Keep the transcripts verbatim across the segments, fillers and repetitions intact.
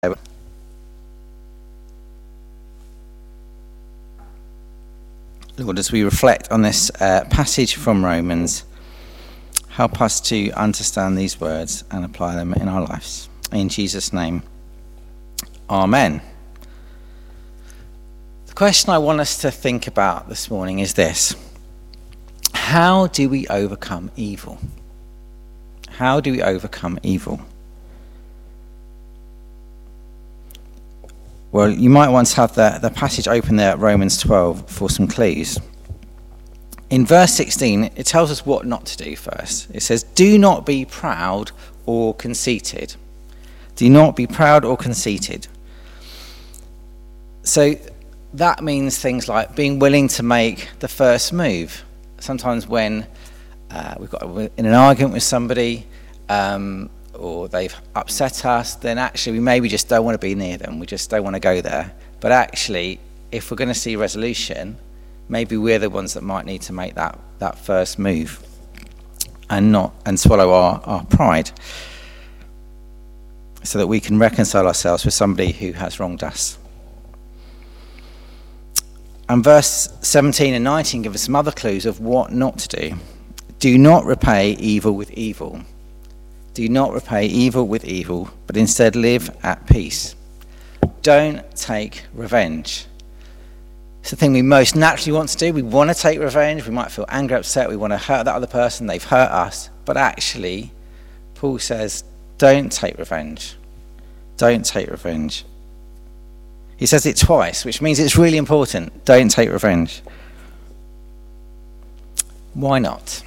Lord, as we reflect on this uh, passage from Romans, help us to understand these words and apply them in our lives. In Jesus' name, Amen. The question I want us to think about this morning is this: how do we overcome evil? How do we overcome evil? Well, you might want to have the, the passage open there at Romans twelve for some clues. In verse sixteen, it tells us what not to do first. It says, do not be proud or conceited. Do not be proud or conceited. So that means things like being willing to make the first move. Sometimes when uh, we've got in an argument with somebody, um, or they've upset us, then actually we maybe just don't want to be near them. We just don't want to go there. But actually, if we're going to see resolution, maybe we're the ones that might need to make that, that first move and not and swallow our, our pride, so that we can reconcile ourselves with somebody who has wronged us. And verse seventeen and nineteen give us some other clues of what not to do. Do not repay evil with evil. Do not repay evil with evil, but instead live at peace. Don't take revenge. It's the thing we most naturally want to do. We want to take revenge. We might feel angry, upset. We want to hurt that other person. They've hurt us. But actually, Paul says, don't take revenge. Don't take revenge. He says it twice, which means it's really important. Don't take revenge. Why not?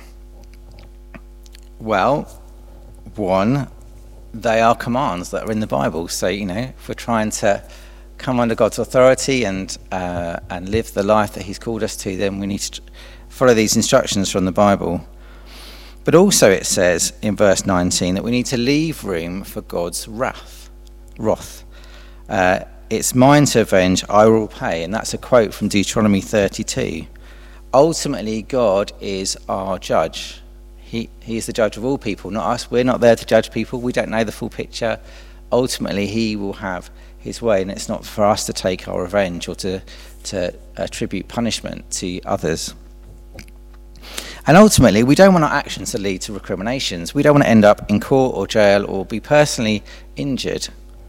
Well, one, they are commands that are in the Bible. So, you know, if we're trying to come under God's authority and uh, and live the life that he's called us to, then we need to follow these instructions from the Bible. But also it says in verse nineteen that we need to leave room for God's wrath. Wrath. Uh, it's mine to avenge, I will pay. And that's a quote from Deuteronomy thirty-two. Ultimately, God is our judge. He, he is the judge of all people, not us. We're not there to judge people. We don't know the full picture. Ultimately, he will have his way, and it's not for us to take our revenge or to, to attribute punishment to others. And ultimately, we don't want our actions to lead to recriminations. We don't want to end up in court or jail or be personally injured.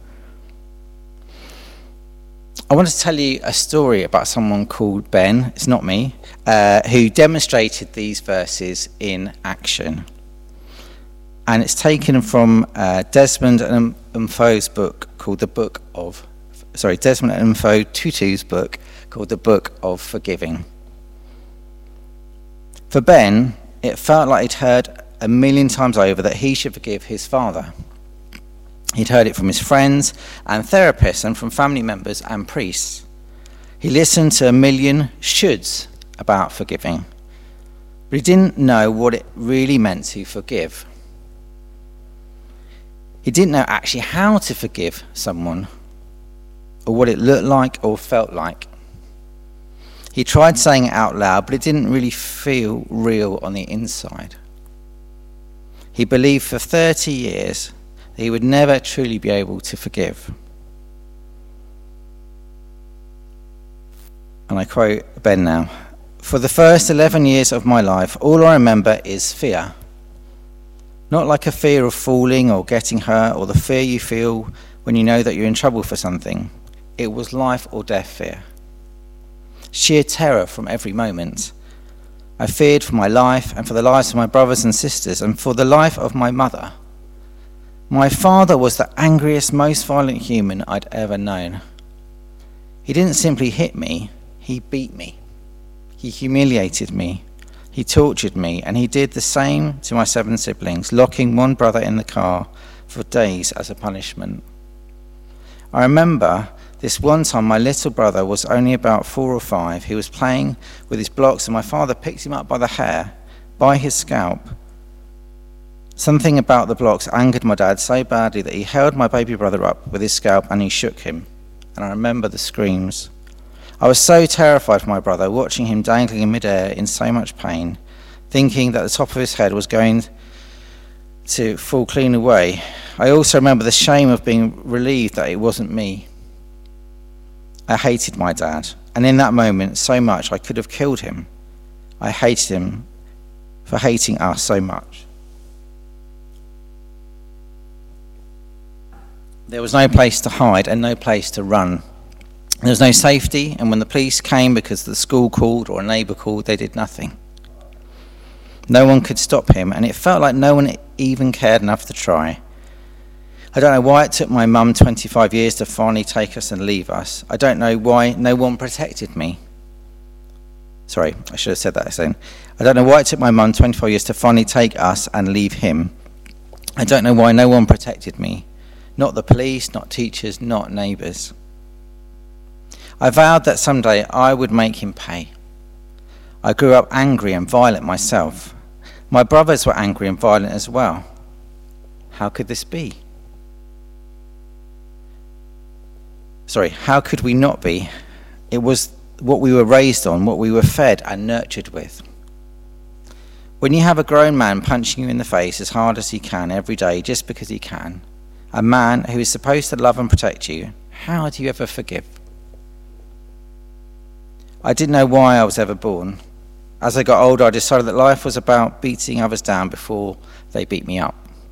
I want to tell you a story about someone called Ben, it's not me, uh, who demonstrated these verses in action. And it's taken from uh, Desmond and Mfo's book called The Book of, sorry, Desmond and Mfo Tutu's book called The Book of Forgiving. For Ben, it felt like he'd heard a million times over that he should forgive his father. He'd heard it from his friends and therapists and from family members and priests. He listened to a million shoulds about forgiving, but he didn't know what it really meant to forgive. He didn't know actually how to forgive someone or what it looked like or felt like. He tried saying it out loud, but it didn't really feel real on the inside. He believed for thirty years that he would never truly be able to forgive. And I quote Ben now, "For the first eleven years of my life, all I remember is fear. Not like a fear of falling or getting hurt or the fear you feel when you know that you're in trouble for something. It was life or death fear. Sheer terror from every moment. I feared for my life and for the lives of my brothers and sisters and for the life of my mother. My father was the angriest, most violent human I'd ever known. He didn't simply hit me, he beat me. He humiliated me. He tortured me, and he did the same to my seven siblings, locking one brother in the car for days as a punishment. I remember this one time my little brother was only about four or five. He was playing with his blocks, and my father picked him up by the hair, by his scalp. Something about the blocks angered my dad so badly that he held my baby brother up with his scalp and he shook him. And I remember the screams. I was so terrified for my brother, watching him dangling in midair in so much pain, thinking that the top of his head was going to fall clean away, I also remember the shame of being relieved that it wasn't me. I hated my dad, and in that moment so much I could have killed him. I hated him for hating us so much. There was no place to hide and no place to run. There was no safety, and when the police came because the school called or a neighbour called, they did nothing. No one could stop him, and it felt like no one even cared enough to try. I don't know why it took my mum twenty-five years to finally take us and leave us. I don't know why no one protected me. Sorry, I should have said that again. I don't know why it took my mum twenty-five years to finally take us and leave him. I don't know why no one protected me. Not the police, not teachers, not neighbours. I vowed that someday I would make him pay. I grew up angry and violent myself. My brothers were angry and violent as well. How could this be? Sorry, how could we not be? It was what we were raised on, what we were fed and nurtured with. When you have a grown man punching you in the face as hard as he can every day just because he can, a man who is supposed to love and protect you, how do you ever forgive? I didn't know why I was ever born. As I got older, I decided that life was about beating others down before they beat me up.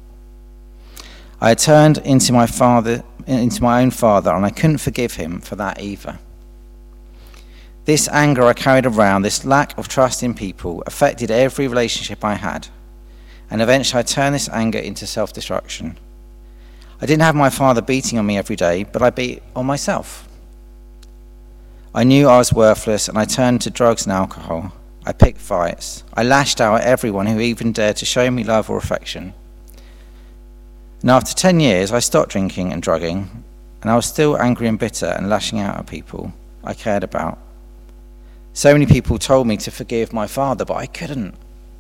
I had turned into my father, into my own father, and I couldn't forgive him for that either. This anger I carried around, this lack of trust in people, affected every relationship I had, and eventually I turned this anger into self-destruction. I didn't have my father beating on me every day, but I beat on myself. I knew I was worthless, and I turned to drugs and alcohol. I picked fights. I lashed out at everyone who even dared to show me love or affection. And after ten years, I stopped drinking and drugging, and I was still angry and bitter and lashing out at people I cared about. So many people told me to forgive my father, but I couldn't.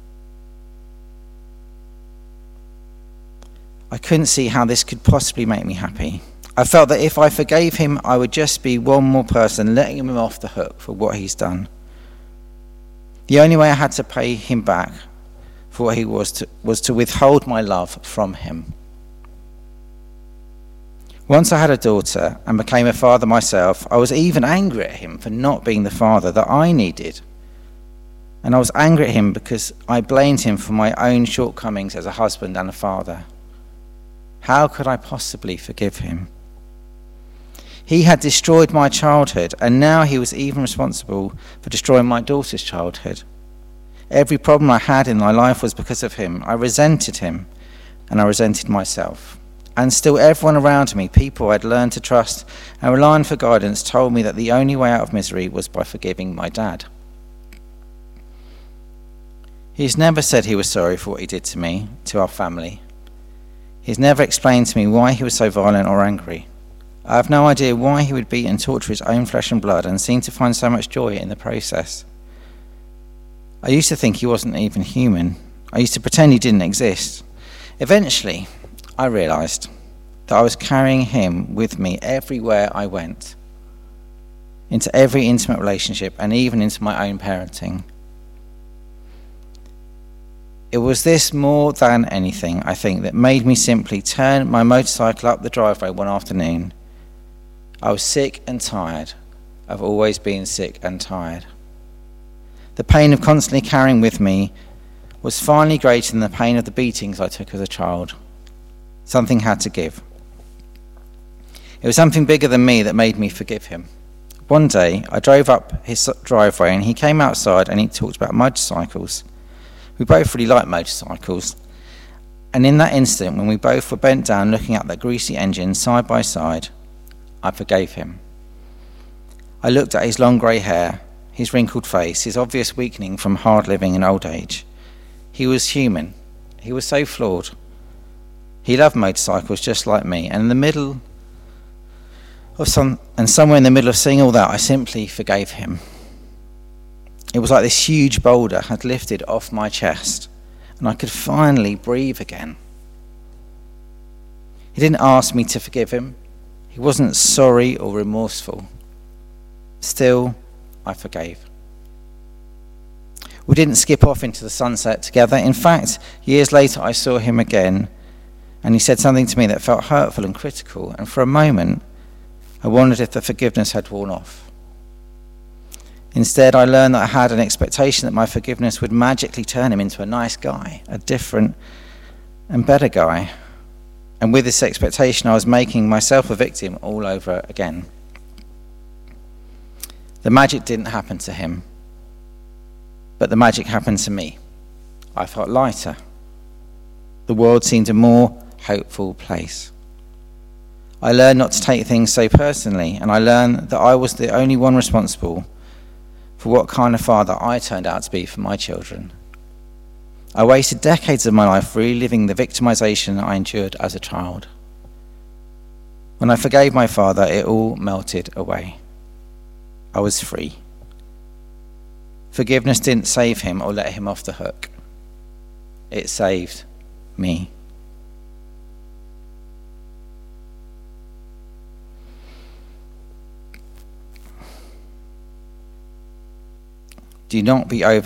I couldn't see how this could possibly make me happy. I felt that if I forgave him, I would just be one more person letting him off the hook for what he's done. The only way I had to pay him back for what he was to, was to withhold my love from him. Once I had a daughter and became a father myself, I was even angry at him for not being the father that I needed. And I was angry at him because I blamed him for my own shortcomings as a husband and a father. How could I possibly forgive him? He had destroyed my childhood, and now he was even responsible for destroying my daughter's childhood. Every problem I had in my life was because of him. I resented him, and I resented myself. And still everyone around me, people I'd learned to trust and rely on for guidance, told me that the only way out of misery was by forgiving my dad. He's never said he was sorry for what he did to me, to our family. He's never explained to me why he was so violent or angry. I have no idea why he would beat and torture his own flesh and blood and seem to find so much joy in the process. I used to think he wasn't even human. I used to pretend he didn't exist. Eventually, I realised that I was carrying him with me everywhere I went, into every intimate relationship and even into my own parenting. It was this more than anything, I think, that made me simply turn my motorcycle up the driveway one afternoon. I was sick and tired of always being sick and tired. The pain of constantly carrying with me was finally greater than the pain of the beatings I took as a child. Something had to give. It was something bigger than me that made me forgive him. One day, I drove up his driveway and he came outside and he talked about motorcycles. We both really liked motorcycles. And in that instant, when we both were bent down looking at that greasy engine side by side, I forgave him. I looked at his long grey hair, his wrinkled face, his obvious weakening from hard living and old age. He was human. He was so flawed. He loved motorcycles just like me, and in the middle of some, and somewhere in the middle of seeing all that, I simply forgave him. It was like this huge boulder had lifted off my chest, and I could finally breathe again. He didn't ask me to forgive him. He wasn't sorry or remorseful. Still, I forgave. We didn't skip off into the sunset together. In fact, years later I saw him again, and he said something to me that felt hurtful and critical, and for a moment I wondered if the forgiveness had worn off. Instead, I learned that I had an expectation that my forgiveness would magically turn him into a nice guy, a different and better guy. And with this expectation, I was making myself a victim all over again. The magic didn't happen to him, but the magic happened to me. I felt lighter. The world seemed a more hopeful place. I learned not to take things so personally, and I learned that I was the only one responsible for what kind of father I turned out to be for my children. I wasted decades of my life reliving the victimization I endured as a child. When I forgave my father, it all melted away. I was free. Forgiveness didn't save him or let him off the hook. It saved me. Do not be over